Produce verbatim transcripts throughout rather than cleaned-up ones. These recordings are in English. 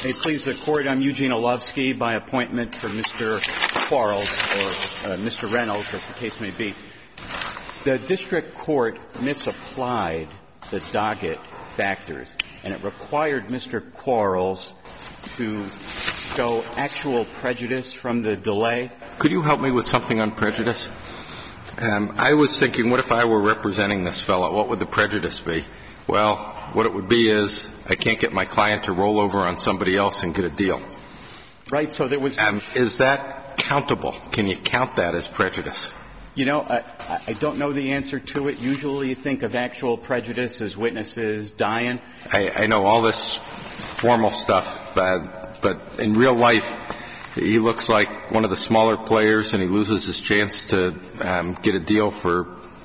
May it please the Court, I'm Eugene Olovsky by appointment for Mister Quarles, or uh, Mister Reynolds, as the case may be. The district court misapplied the Doggett factors, and it required Mister Quarles to show actual prejudice from the delay. Could you help me with something on prejudice? Um, I was thinking, what if I were representing this fellow? What would the prejudice be? Well, what it would be is I can't get my client to roll over on somebody else and get a deal. Right, so there was... Um, is that countable? Can you count that as prejudice? You know, I, I don't know the answer to it. Usually you think of actual prejudice as witnesses dying. I, I know all this formal stuff, but, but in real life, he looks like one of the smaller players, and he loses his chance to um, get a deal for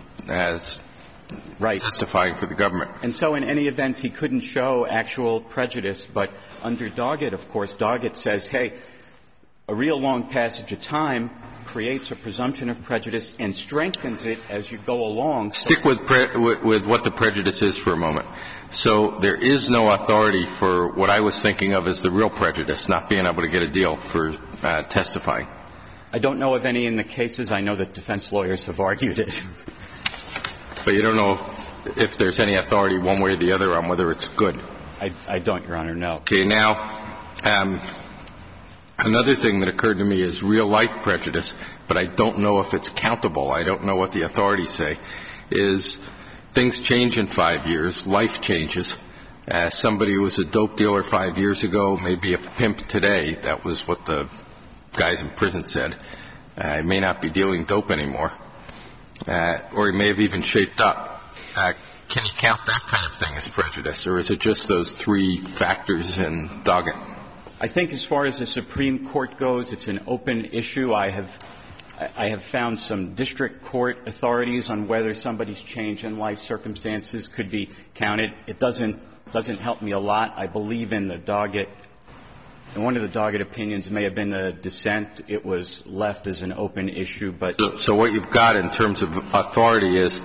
as right. testifying for the government. And so in any event, he couldn't show actual prejudice. But under Doggett, of course, Doggett says, hey, a real long passage of time creates a presumption of prejudice and strengthens it as you go along. Stick with, pre- with, with what the prejudice is for a moment. So there is no authority for what I was thinking of as the real prejudice, not being able to get a deal for uh, testifying. I don't know of any in the cases. I know that defense lawyers have argued it. But you don't know if there's any authority one way or the other on whether it's good. I, I don't, Your Honor, no. Okay, now, um, another thing that occurred to me is real-life prejudice, but I don't know if it's countable. I don't know what the authorities say, is things change in five years. Life changes. Uh, somebody who was a dope dealer five years ago may be a pimp today. That was what the guys in prison said. Uh, he may not be dealing dope anymore. Uh, or he may have even shaped up. Uh, can you count that kind of thing as prejudice, or is it just those three factors in Doggett? I think as far as the Supreme Court goes, it's an open issue. I have I have found some district court authorities on whether somebody's change in life circumstances could be counted. It doesn't doesn't help me a lot. I believe in the Doggett. And one of the Doggett opinions may have been a dissent. It was left as an open issue. But so, so what you've got in terms of authority is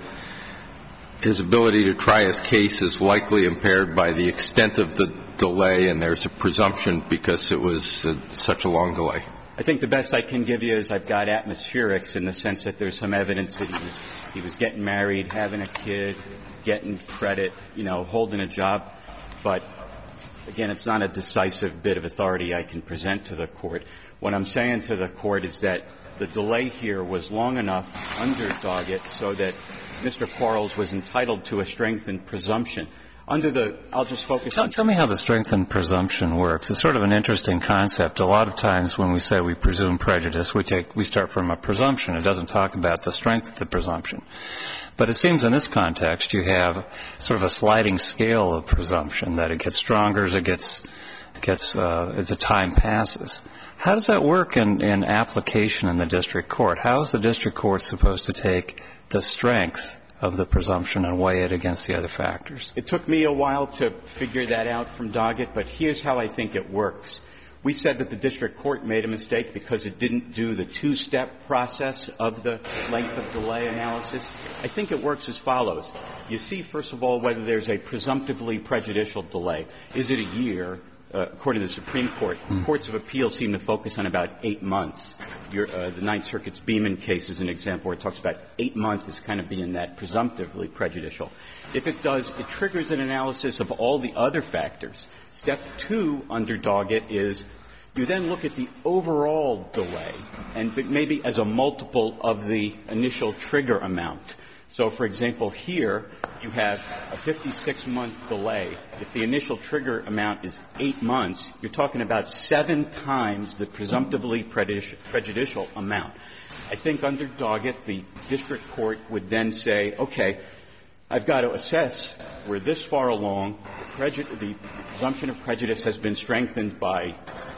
his ability to try his case is likely impaired by the extent of the delay, and there's a presumption because it was uh, such a long delay. I think the best I can give you is I've got atmospherics in the sense that there's some evidence that he was, he was getting married, having a kid, getting credit, you know, holding a job. But again, it's not a decisive bit of authority I can present to the court. What I'm saying to the court is that the delay here was long enough under Doggett so that Mister Quarles was entitled to a strengthened presumption. Under the, I'll just focus tell, on... Tell me how the strengthened presumption works. It's sort of an interesting concept. A lot of times when we say we presume prejudice, we take, we start from a presumption. It doesn't talk about the strength of the presumption. But it seems in this context you have sort of a sliding scale of presumption, that it gets stronger as it gets, gets, uh, as the time passes. How does that work in, in application in the district court? How is the district court supposed to take the strength of the presumption and weigh it against the other factors? It took me a while to figure that out from Doggett, but here's how I think it works. We said that the district court made a mistake because it didn't do the two-step process of the length of delay analysis. I think it works as follows. You see, first of all, whether there's a presumptively prejudicial delay. Is it a year? Uh, according to the Supreme Court, mm. courts of appeals seem to focus on about eight months. Your, uh, the Ninth Circuit's Beeman case is an example where it talks about eight months as kind of being that presumptively prejudicial. If it does, it triggers an analysis of all the other factors. Step two under Doggett is you then look at the overall delay, and maybe as a multiple of the initial trigger amount. So, for example, here you have a fifty-six month delay. If the initial trigger amount is eight months, you're talking about seven times the presumptively prejudicial amount. I think under Doggett, the district court would then say, okay, I've got to assess we're this far along. The, prejud- the presumption of prejudice has been strengthened by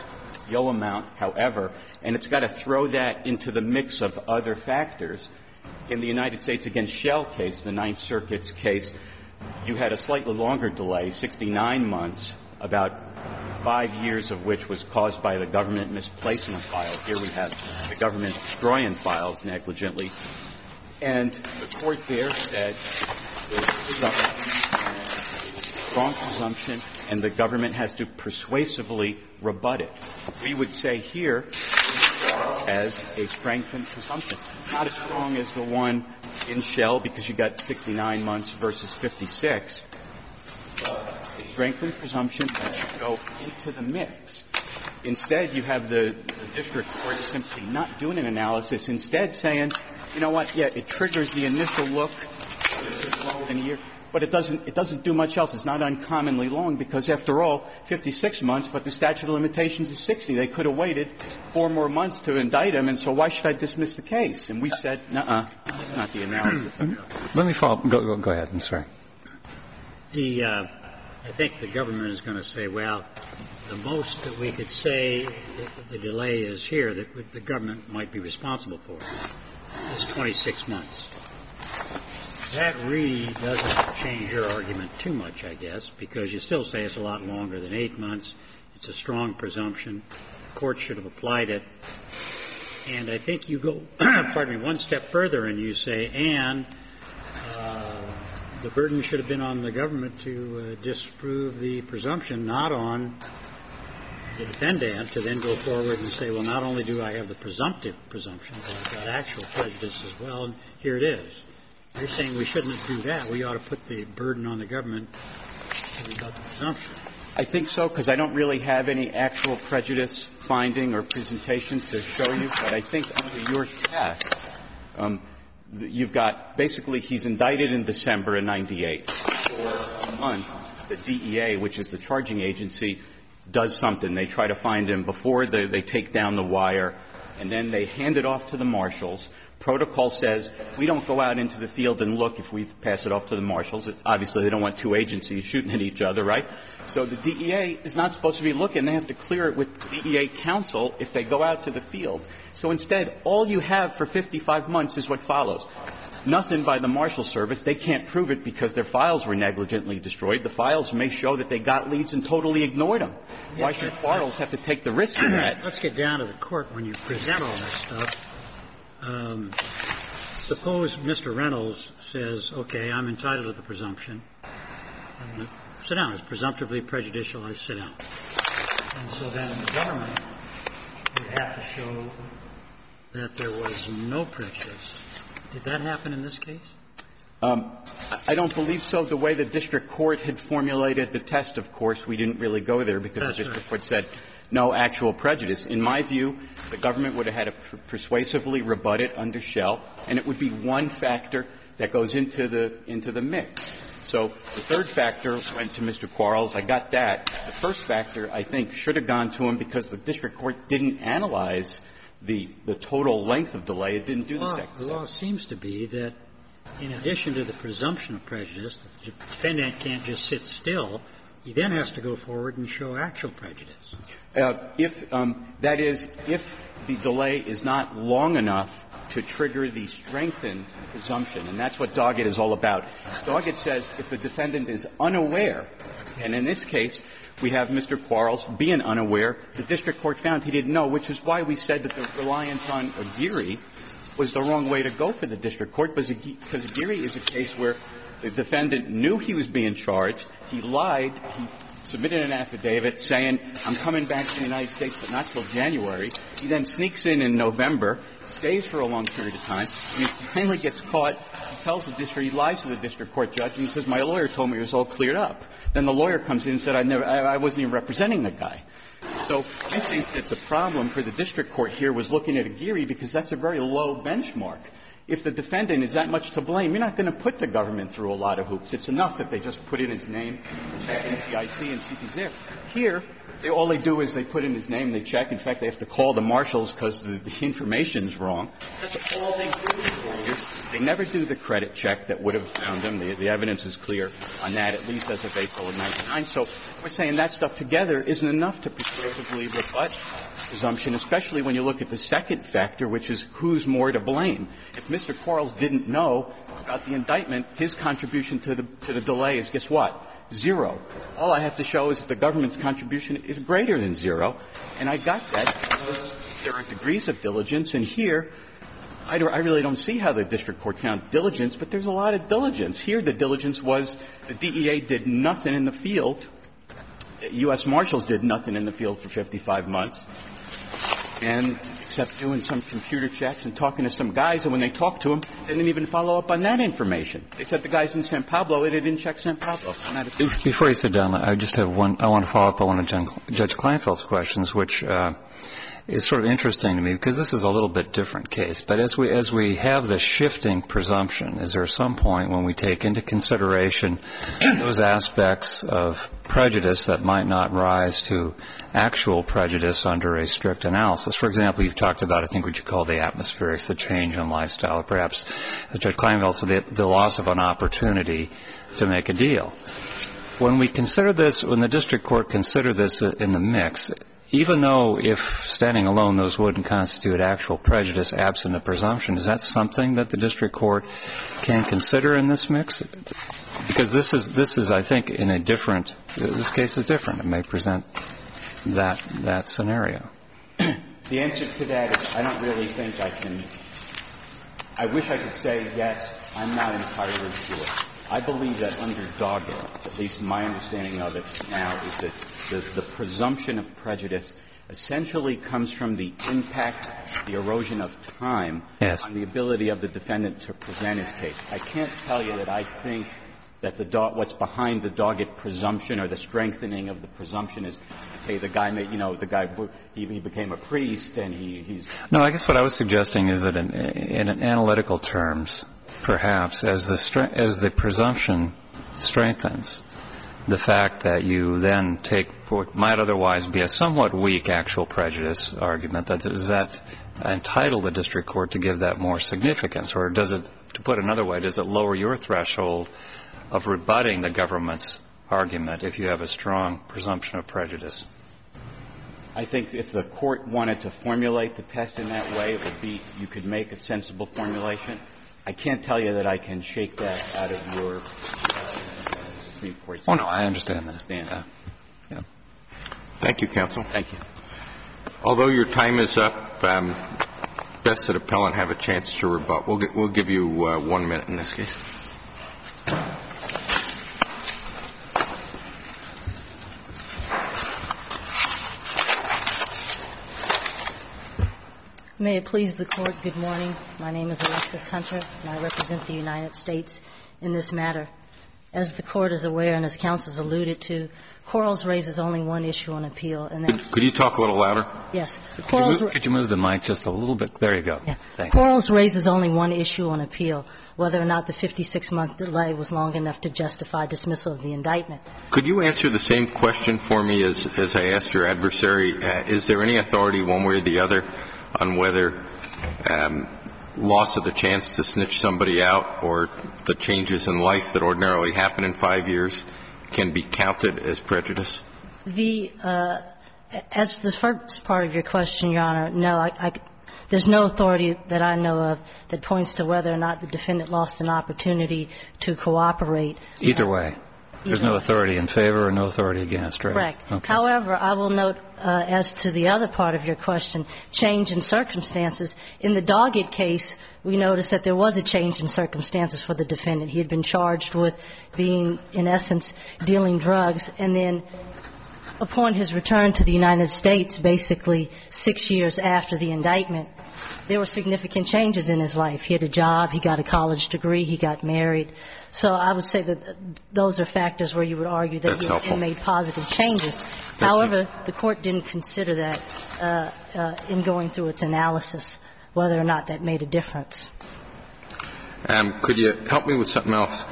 yo amount, however, and it's got to throw that into the mix of other factors. In the United States against Shell case, the Ninth Circuit's case, you had a slightly longer delay, sixty-nine months, about five years of which was caused by the government misplacing a file. Here we have the government destroying files negligently. And the court there said the strong presumption, and the government has to persuasively rebut it. We would say here as a strengthened presumption, not as strong as the one in Shell because you got sixty-nine months versus fifty-six, but a strengthened presumption that should go into the mix. Instead, you have the, the district court simply not doing an analysis, instead saying, you know what, yeah, it triggers the initial look, it's longer than a year, but it doesn't, it doesn't do much else. It's not uncommonly long because, after all, fifty-six months, but the statute of limitations is sixty. They could have waited four more months to indict him, and so why should I dismiss the case? And we said, nuh-uh, that's not the analysis. Let me follow. Go, go, go ahead. I'm sorry. The, uh, I think the government is going to say, well, the most that we could say that the delay is here that the government might be responsible for is twenty-six months. That really doesn't change your argument too much, I guess, because you still say it's a lot longer than eight months. It's a strong presumption. The court should have applied it. And I think you go, pardon me, one step further and you say, and uh, the burden should have been on the government to uh, disprove the presumption, not on the defendant to then go forward and say, well, not only do I have the presumptive presumption, but I've got actual prejudice as well, and here it is. You're saying we shouldn't do that. We ought to put the burden on the government to rebut the presumption. I think so, because I don't really have any actual prejudice finding or presentation to show you. But I think under your test, um, you've got basically he's indicted in December of ninety-eight. For a month, the D E A, which is the charging agency, does something. They try to find him before they, they take down the wire, and then they hand it off to the marshals. Protocol says we don't go out into the field and look if we pass it off to the marshals. It, obviously, they don't want two agencies shooting at each other, right? So the D E A is not supposed to be looking. They have to clear it with D E A counsel if they go out to the field. So instead, all you have for fifty-five months is what follows. Nothing by the Marshal Service. They can't prove it because their files were negligently destroyed. The files may show that they got leads and totally ignored them. Yes, Why should Quarles have to take the risk of that? Let's get down to the court when you present all this stuff. Um, suppose Mister Reynolds says, okay, I'm entitled to the presumption. I'm going to sit down. It's presumptively prejudicial. I sit down. And so then the government would have to show that there was no prejudice. Did that happen in this case? Um, I don't believe so. The way the district court had formulated the test, of course, we didn't really go there because That's the district right. court said no actual prejudice. In my view, the government would have had to per- persuasively rebut it under Shell, and it would be one factor that goes into the into the mix. So the third factor went to Mister Quarles. I got that. The first factor, I think, should have gone to him because the district court didn't analyze the the total length of delay. It didn't do the Well, second the law step. seems to be that in addition to the presumption of prejudice, the defendant can't just sit still. He then has to go forward and show actual prejudice. Uh, if um, that is, if the delay is not long enough to trigger the strengthened presumption, and that's what Doggett is all about. Doggett says if the defendant is unaware, and in this case we have Mister Quarles being unaware, the district court found he didn't know, which is why we said that the reliance on Aguirre was the wrong way to go for the district court, because Aguirre is a case where the defendant knew he was being charged. He lied. He submitted an affidavit saying, I'm coming back to the United States, but not till January. He then sneaks in in November, stays for a long period of time. When he finally gets caught, he tells the district, he lies to the district court judge, and he says, my lawyer told me it was all cleared up. Then the lawyer comes in and said, I never, I, I wasn't even representing the guy. So I think that the problem for the district court here was looking at Aguirre because that's a very low benchmark. If the defendant is that much to blame, you're not going to put the government through a lot of hoops. It's enough that they just put in his name, check N C I T, and see if he's there. Here, they, all they do is they put in his name, they check. In fact, they have to call the marshals because the, the information's wrong. That's all they do. They never do the credit check that would have found him. The, the evidence is clear on that, at least as of April of ninety-nine. So we're saying that stuff together isn't enough to persuasively rebut presumption, especially when you look at the second factor, which is who's more to blame. If Mister Quarles didn't know about the indictment, his contribution to the to the delay is, guess what? Zero. All I have to show is that the government's contribution is greater than zero, and I got that because there are degrees of diligence. And here, I, don't, I really don't see how the district court found diligence, but there's a lot of diligence. Here the diligence was the D E A did nothing in the field. U S Marshals did nothing in the field for fifty-five months, and except doing some computer checks and talking to some guys, and when they talked to them, they didn't even follow up on that information. They said the guys in San Pablo, and they didn't check San Pablo. Before you sit down, I just have one, I want to follow up on one of Judge Kleinfeld's questions, which uh, is sort of interesting to me, because this is a little bit different case. But as we, as we have this shifting presumption, is there some point when we take into consideration those aspects of prejudice that might not rise to actual prejudice under a strict analysis? For example, you've talked about, I think, what you call the atmospherics, the change in lifestyle, or perhaps, as Judge Kleinfeld said, the, the loss of an opportunity to make a deal. When we consider this, when the district court considered this in the mix, even though if standing alone those wouldn't constitute actual prejudice absent a presumption, is that something that the district court can consider in this mix? Because this is, this is, I think, in a different, this case is different. It may present that, that scenario. The answer to that is I don't really think I can, I wish I could say yes. I'm not entirely sure. I believe that under Doggett, at least my understanding of it now, is that the, the presumption of prejudice essentially comes from the impact, the erosion of time yes. on the ability of the defendant to present his case. I can't tell you that I think that the do- what's behind the Doggett presumption or the strengthening of the presumption is, hey, the guy made, you know, the guy, he, he became a priest and he, he's... No, I guess what I was suggesting is that in, in analytical terms, perhaps, as the stre- as the presumption strengthens, the fact that you then take what might otherwise be a somewhat weak actual prejudice argument, that does that entitle the district court to give that more significance? Or does it, to put another way, does it lower your threshold of rebutting the government's argument if you have a strong presumption of prejudice? I think if the court wanted to formulate the test in that way, it would be, you could make a sensible formulation. I can't tell you that I can shake that out of your uh, Supreme Court. Oh, no, I understand that. Yeah. Yeah. Thank you, counsel. Thank you. Although your time is up, um, best that appellant have a chance to rebut. We'll, get, we'll give you uh, one minute in this case. May it please the Court, good morning. My name is Alexis Hunter, and I represent the United States in this matter. As the Court is aware, and as counsel has alluded to, Quarles raises only one issue on appeal, and that's... Could, could you talk a little louder? Yes. Could you, move, could you move the mic just a little bit? There you go. Yeah. Thanks. Quarles raises only one issue on appeal, whether or not the fifty-six month delay was long enough to justify dismissal of the indictment. Could you answer the same question for me as, as I asked your adversary? Uh, is there any authority one way or the other on whether um, loss of the chance to snitch somebody out or the changes in life that ordinarily happen in five years can be counted as prejudice? The uh, as the first part of your question, Your Honor, no, I, I, there's no authority that I know of that points to whether or not the defendant lost an opportunity to cooperate. Either way. There's no authority in favor or no authority against, right? Correct. Okay. However, I will note, uh, as to the other part of your question, change in circumstances. In the Doggett case, we noticed that there was a change in circumstances for the defendant. He had been charged with being, in essence, dealing drugs, and then upon his return to the United States, basically six years after the indictment, there were significant changes in his life. He had a job, he got a college degree, he got married. So I would say that those are factors where you would argue that That's he helpful. made positive changes. That's However, the Court didn't consider that uh, uh, in going through its analysis, whether or not that made a difference. Um, could you help me with something else?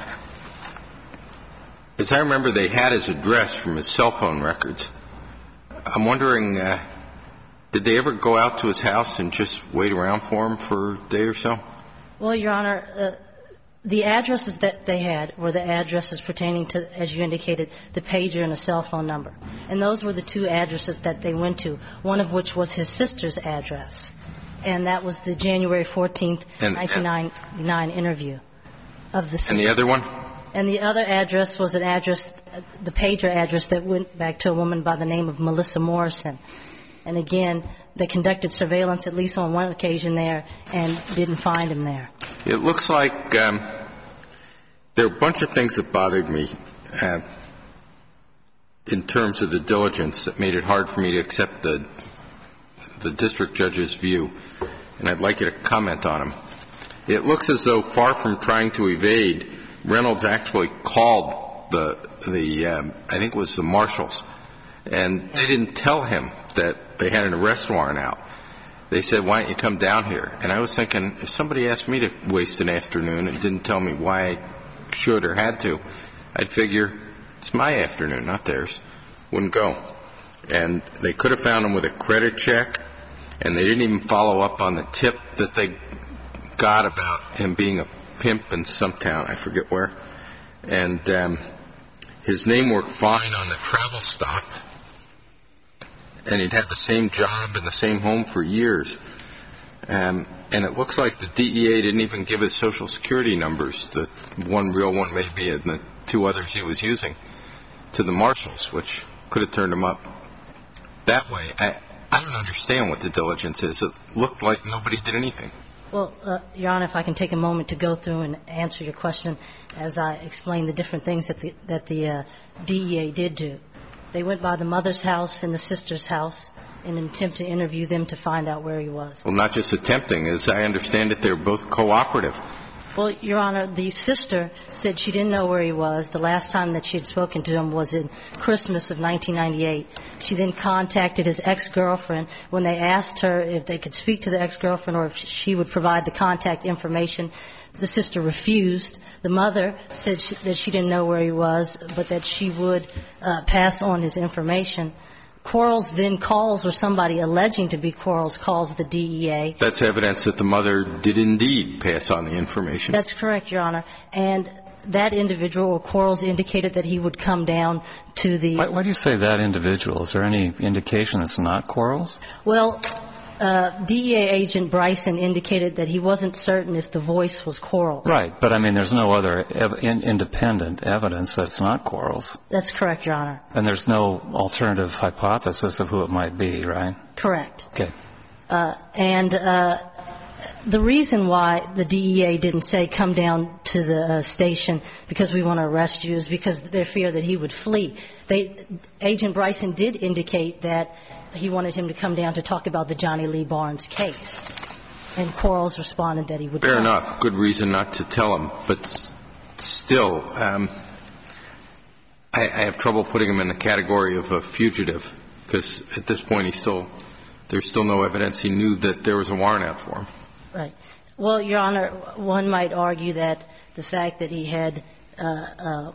As I remember, they had his address from his cell phone records. I'm wondering, uh, did they ever go out to his house and just wait around for him for a day or so? Well, Your Honor, uh, the addresses that they had were the addresses pertaining to, as you indicated, the pager and a cell phone number. And those were the two addresses that they went to, one of which was his sister's address. And that was the January fourteenth, and, nineteen ninety-nine interview of the sister. And the other one? And the other address was an address, the pager address that went back to a woman by the name of Melissa Morrison. And again, they conducted surveillance at least on one occasion there and didn't find him there. It looks like um, there are a bunch of things that bothered me uh, in terms of the diligence that made it hard for me to accept the the district judge's view, and I'd like you to comment on them. It looks as though, far from trying to evade, Reynolds actually called the, the um, I think it was the marshals, and they didn't tell him that they had an arrest warrant out. They said, why don't you come down here? And I was thinking, if somebody asked me to waste an afternoon and didn't tell me why I should or had to, I'd figure it's my afternoon, not theirs. Wouldn't go. And they could have found him with a credit check, and they didn't even follow up on the tip that they got about him being a pimp in some town, I forget where. And um, his name worked fine on the travel stop, and he'd had the same job in the same home for years. Um, and it looks like the D E A didn't even give his Social Security numbers, the one real one maybe and the two others he was using, to the marshals, which could have turned him up that way. I, I don't understand what the diligence is. It looked like nobody did anything. Well, uh, Your Honor, if I can take a moment to go through and answer your question as I explain the different things that the, that the uh, D E A did do. They went by the mother's house and the sister's house in an attempt to interview them to find out where he was. Well, not just attempting. As I understand it, they're both cooperative. Well, Your Honor, the sister said she didn't know where he was. The last time that she had spoken to him was in Christmas of nineteen ninety-eight. She then contacted his ex-girlfriend. When they asked her if they could speak to the ex-girlfriend or if she would provide the contact information, the sister refused. The mother said she, that she didn't know where he was, but that she would uh, pass on his information. Quarles then calls, or somebody alleging to be Quarles calls the D E A. That's evidence that the mother did indeed pass on the information. That's correct, Your Honor. And that individual, or Quarles, indicated that he would come down to the... Why, why do you say that individual? Is there any indication it's not Quarles? Well, uh, D E A agent Bryson indicated that he wasn't certain if the voice was Quarles. Right, but I mean there's no other ev- in, independent evidence that it's not Quarles. That's correct, Your Honor. And there's no alternative hypothesis of who it might be, right? Correct. Okay. Uh, and uh, the reason why the D E A didn't say come down to the uh, station because we want to arrest you is because they fear that he would flee. They, Agent Bryson did indicate that he wanted him to come down to talk about the Johnny Lee Barnes case. And Quarles responded that he would Fair come. enough. Good reason not to tell him. But still, um, I, I have trouble putting him in the category of a fugitive because at this point he's still, there's still no evidence he knew that there was a warrant out for him. Right. Well, Your Honor, one might argue that the fact that he had uh, uh,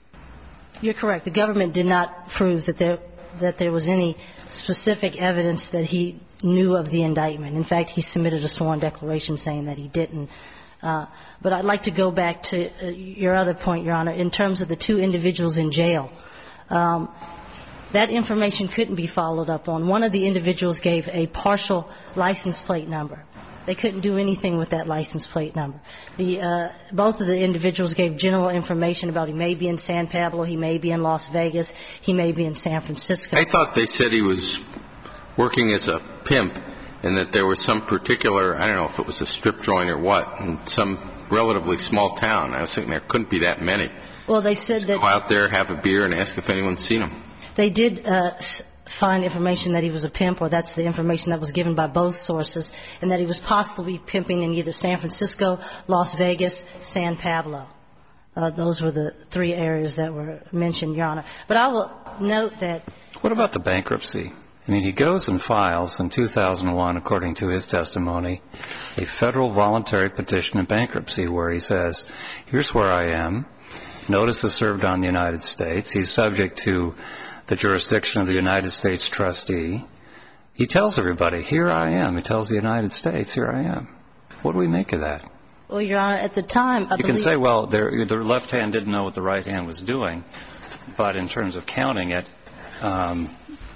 you're correct. The government did not prove that there that there was any specific evidence that he knew of the indictment. In fact, he submitted a sworn declaration saying that he didn't. Uh, but I'd like to go back to uh, your other point, Your Honor, in terms of the two individuals in jail. Um, that information couldn't be followed up on. One of the individuals gave a partial license plate number. They couldn't do anything with that license plate number. The, uh, both of the individuals gave general information about he may be in San Pablo, he may be in Las Vegas, he may be in San Francisco. I thought they said he was working as a pimp and that there was some particular, I don't know if it was a strip joint or what, in some relatively small town. I was thinking there couldn't be that many. Well, they said Just that... go out there, have a beer, and ask if anyone's seen him. They did uh, find information that he was a pimp, or that's the information that was given by both sources, and that he was possibly pimping in either San Francisco, Las Vegas, San Pablo. Uh, those were the three areas that were mentioned, Your Honor. But I will note that... What about the bankruptcy? I mean, he goes and files in two thousand one, according to his testimony, a federal voluntary petition in bankruptcy where he says, here's where I am. Notice is served on the United States. He's subject to the jurisdiction of the United States trustee. He tells everybody, here I am. He tells the United States, here I am. What do we make of that? Well, Your Honor, at the time, I You can say, well, the left hand didn't know what the right hand was doing, but in terms of counting it, um,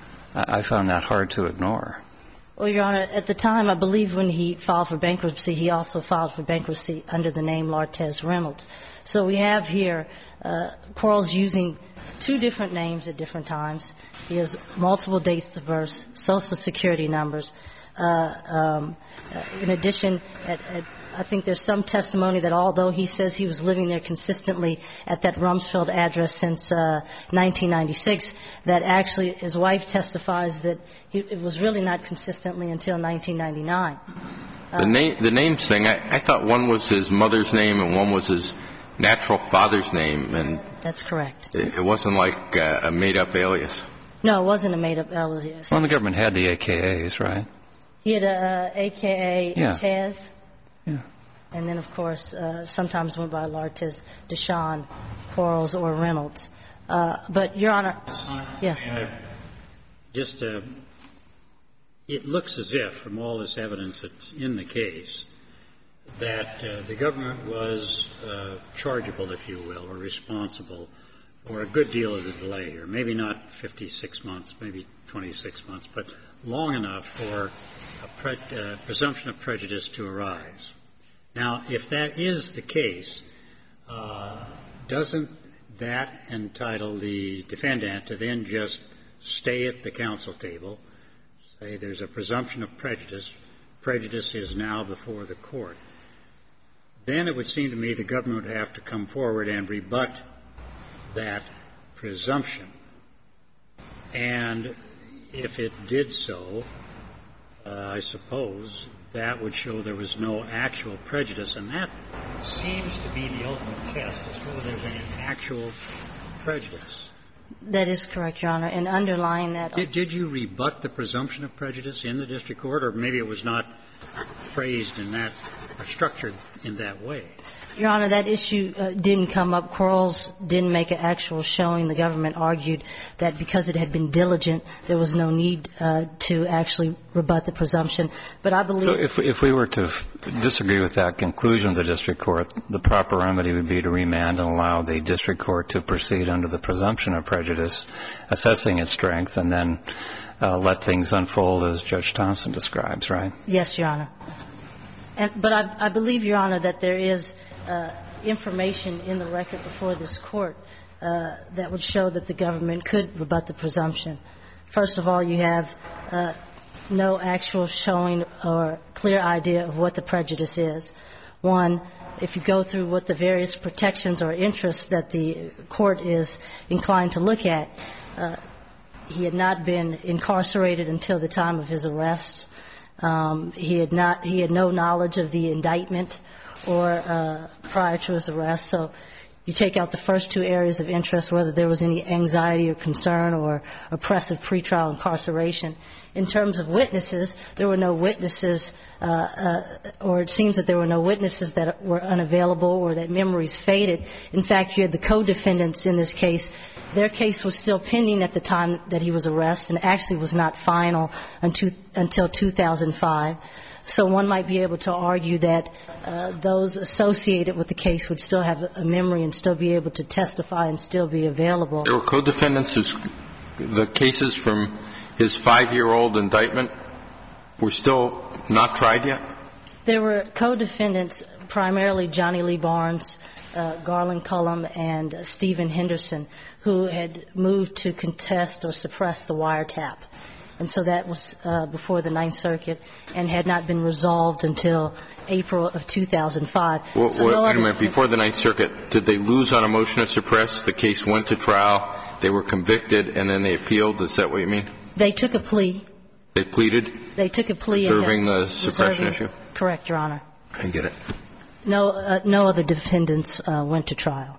I found that hard to ignore. Well, Your Honor, at the time, I believe when he filed for bankruptcy, he also filed for bankruptcy under the name Lartez Reynolds. So we have here uh, Quarles using two different names at different times. He has multiple dates of birth, Social Security numbers. Uh, um, in addition, at, at, I think there's some testimony that although he says he was living there consistently at that Rumsfeld address since uh, nineteen ninety-six, that actually his wife testifies that he, it was really not consistently until nineteen ninety-nine. The, uh, name, the names thing, I, I thought one was his mother's name and one was his natural father's name. And that's correct. It, it wasn't like uh, a made-up alias. No, it wasn't a made-up alias. Well, the government had the A K As, right? He had a uh, A K A yeah. Tez. Yeah. And then, of course, uh, sometimes went by Lartez, Deshawn, Quarles, or Reynolds. Uh, but, Your Honor, yes. Uh, just, uh, it looks as if, from all this evidence that's in the case, that uh, the government was uh, chargeable, if you will, or responsible for a good deal of the delay here. Maybe not fifty-six months, maybe twenty-six months, but long enough for a pre- uh, presumption of prejudice to arise. Now, if that is the case, uh, doesn't that entitle the defendant to then just stay at the counsel table, say there's a presumption of prejudice, prejudice is now before the court? Then it would seem to me the government would have to come forward and rebut that presumption. And if it did so, uh, I suppose that would show there was no actual prejudice, and that seems to be the ultimate test, as whether there's any actual prejudice. That is correct, Your Honor. And underlying that... Did, did you rebut the presumption of prejudice in the district court, or maybe it was not phrased in that, or structured in that way? Your Honor, that issue uh, didn't come up. Quarles didn't make an actual showing. The government argued that because it had been diligent, there was no need uh, to actually rebut the presumption. But I believe... So if, if we were to f- disagree with that conclusion of the district court, the proper remedy would be to remand and allow the district court to proceed under the presumption of prejudice, assessing its strength, and then uh, let things unfold as Judge Thompson describes, right? Yes, Your Honor. And, but I, I believe, Your Honor, that there is uh, information in the record before this court uh, that would show that the government could rebut the presumption. First of all, you have uh, no actual showing or clear idea of what the prejudice is. One, if you go through what the various protections or interests that the court is inclined to look at, uh, he had not been incarcerated until the time of his arrest. Um, he had not, he had no knowledge of the indictment or uh, prior to his arrest. So you take out the first two areas of interest, whether there was any anxiety or concern or oppressive pretrial incarceration. In terms of witnesses, there were no witnesses, uh, uh, or it seems that there were no witnesses that were unavailable or that memories faded. In fact, you had the co-defendants in this case. Their case was still pending at the time that he was arrested and actually was not final until, until two thousand five. So one might be able to argue that uh, those associated with the case would still have a memory and still be able to testify and still be available. There were co-defendants whose the cases from his five-year-old indictment were still not tried yet? There were co-defendants, primarily Johnny Lee Barnes, uh, Garland Cullum, and uh, Stephen Henderson, who had moved to contest or suppress the wiretap. And so that was uh, before the Ninth Circuit and had not been resolved until April of two thousand five. Well, so wait, no wait a minute. defense- Before the Ninth Circuit, did they lose on a motion to suppress? The case went to trial, they were convicted, and then they appealed? Is that what you mean? They took a plea. They pleaded? They took a plea. Reserving and, the suppression reserving, issue? Correct, Your Honor. I get it. No, uh, no other defendants uh, went to trial.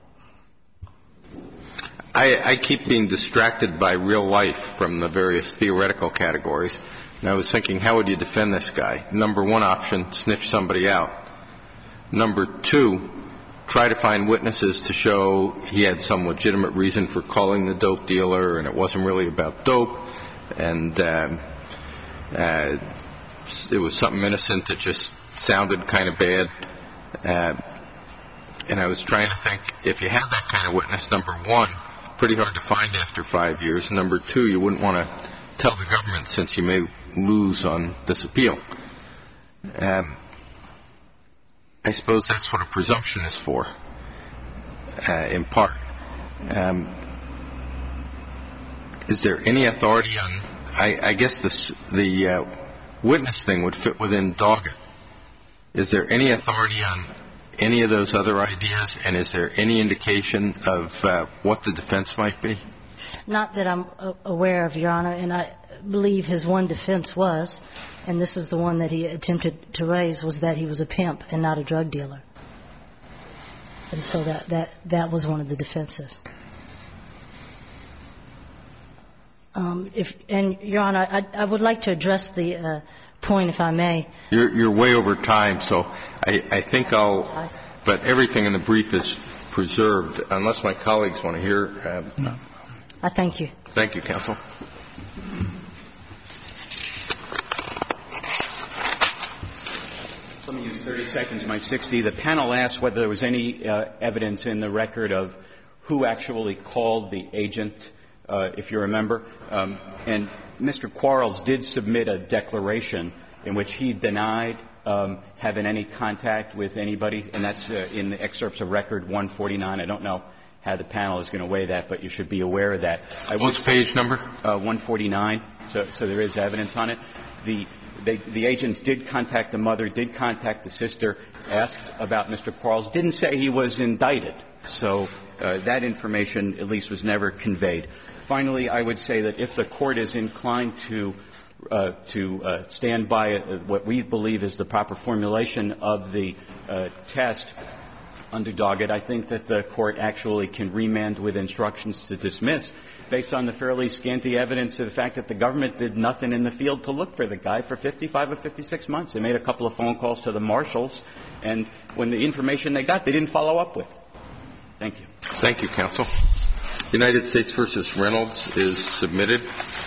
I, I keep being distracted by real life from the various theoretical categories. And I was thinking, how would you defend this guy? Number one option, snitch somebody out. Number two, try to find witnesses to show he had some legitimate reason for calling the dope dealer and it wasn't really about dope. And um, uh, it was something innocent that just sounded kind of bad. Uh, and I was trying to think, if you had that kind of witness, number one, pretty hard to find after five years. Number two, you wouldn't want to tell the government since you may lose on this appeal. Um, I suppose that's what a presumption is for, uh, in part. Um, is there any authority on, I, I guess this, the uh, witness thing would fit within Doggett. Is there any authority on any of those other ideas, and is there any indication of uh, what the defense might be? Not that I'm aware of, Your Honor, and I believe his one defense was, and this is the one that he attempted to raise, was that he was a pimp and not a drug dealer. And so that, that, that was one of the defenses. Um, if, and, Your Honor, I, I would like to address the uh, point, if I may. You're, you're way over time, so I, I think I'll, but everything in the brief is preserved, unless my colleagues want to hear. Uh, no. I thank you. Thank you, counsel. Let me use thirty seconds, my sixty. The panel asked whether there was any uh, evidence in the record of who actually called the agent, uh, if you remember. Um, and Mister Quarles did submit a declaration in which he denied um, having any contact with anybody, and that's uh, in the excerpts of record one forty-nine. I don't know how the panel is going to weigh that, but you should be aware of that. I What's page number? Uh, one forty-nine, so, so there is evidence on it. The, they, the agents did contact the mother, did contact the sister, asked about Mister Quarles, didn't say he was indicted. So uh, that information at least was never conveyed. Finally, I would say that if the Court is inclined to uh, to uh, stand by uh, what we believe is the proper formulation of the uh, test under Doggett, I think that the Court actually can remand with instructions to dismiss based on the fairly scanty evidence of the fact that the government did nothing in the field to look for the guy for fifty-five or fifty-six months. They made a couple of phone calls to the marshals, and when the information they got, they didn't follow up with. Thank you. Thank you, counsel. United States versus Reynolds is submitted.